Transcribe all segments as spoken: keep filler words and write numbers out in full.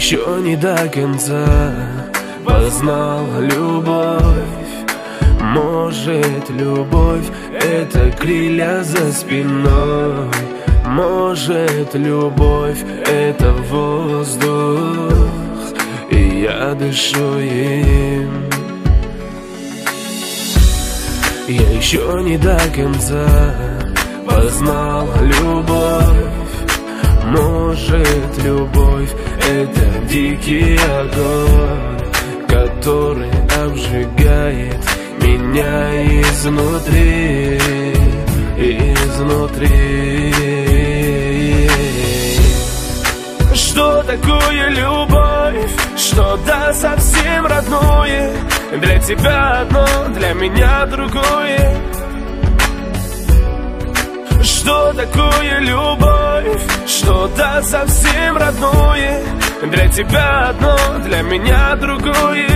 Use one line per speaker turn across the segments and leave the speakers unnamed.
еще не до конца познал любовь. Может, любовь — это крылья за спиной. Может, любовь — это воздух, и я дышу им. Я еще не до конца познал любовь. Может, любовь — это дикий огонь, который обжигает меня изнутри, изнутри. Что такое любовь? Что-то совсем родное. Для тебя одно, для меня другое. Что такое любовь? Что-то совсем родное. Для тебя одно, для меня другое.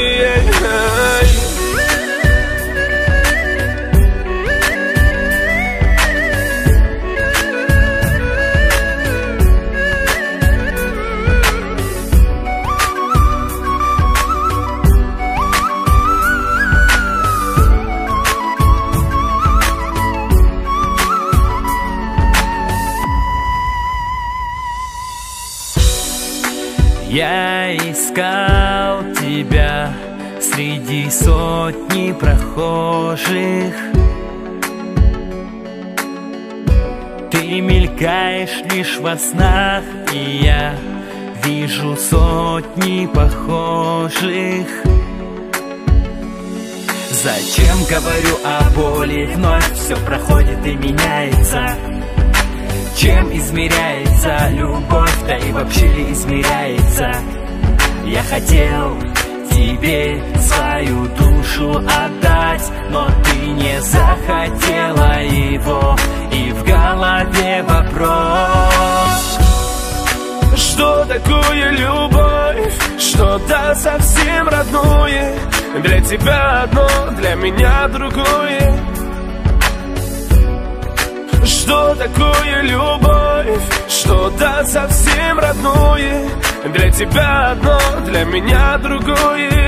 Я искал тебя среди сотни прохожих. Ты мелькаешь лишь во снах, и я вижу сотни похожих. Зачем говорю о боли? Вновь все проходит и меняется. Чем измеряется любовь, да и вообще ли измеряется? Я хотел тебе свою душу отдать, но ты не захотела его, и в голове вопрос.
Что такое любовь? Что-то совсем родное. Для тебя одно, для меня другое. Что такое любовь? Что-то совсем родное. Для тебя одно, для меня другое.